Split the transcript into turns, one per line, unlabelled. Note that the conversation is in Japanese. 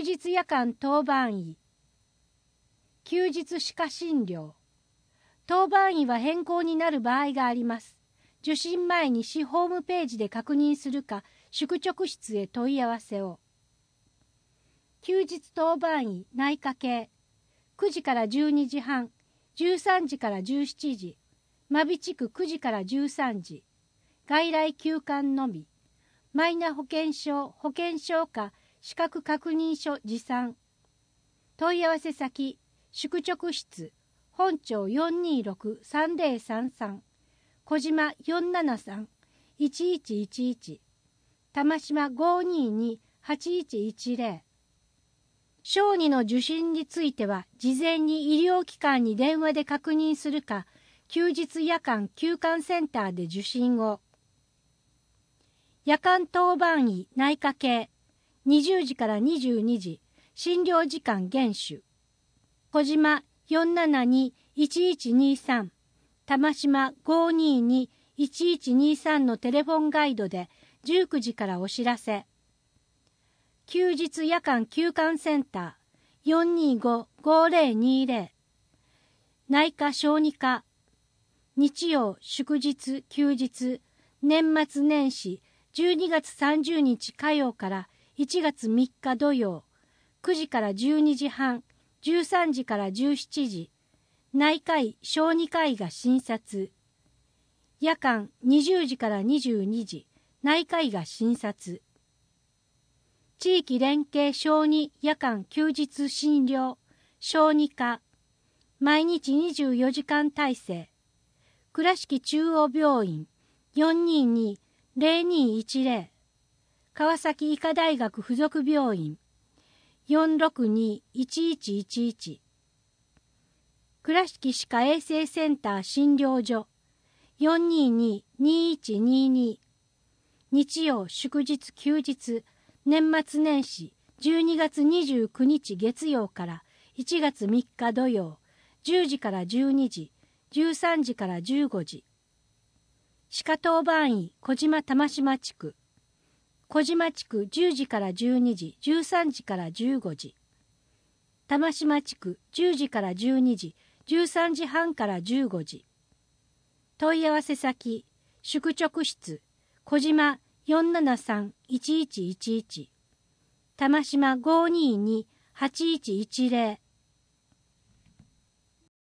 日夜間当番医、休日歯科診療。当番医は変更になる場合があります。受診前に市ホームページで確認するか、宿直室へ問い合わせを。休日当番医内科系、9時から12時半、13時から17時、真備地区9時から13時、外来休館のみ、マイナ保険証、保険証か資格確認書持参。問い合わせ先、宿直室、本町426-3033、小島473-1111、玉島522-8110。小児の受診については、事前に医療機関に電話で確認するか、休日夜間休館センターで受診を。夜間当番医内科系、20時から22時、診療時間厳守。小島472-1123、玉島522-1123のテレフォンガイドで19時からお知らせ。休日夜間休館センター 425-5020、内科小児科、日曜祝日休日、年末年始12月30日火曜から1月3日土曜、9時から12時半、13時から17時、内科医小児科医が診察。夜間20時から22時、内科医が診察。地域連携小児夜間休日診療、小児科、毎日24時間体制。倉敷中央病院 422-0210、川崎医科大学附属病院 462-1111、倉敷歯科衛生センター診療所 422-2122、日曜祝日休日、年末年始12月29日月曜から1月3日土曜、10時から12時、13時から15時。歯科当番医小島玉島地区、小島地区10時から12時、13時から15時。玉島地区10時から12時、13時半から15時。問い合わせ先、宿直室、小島473-1111、玉島522-8110、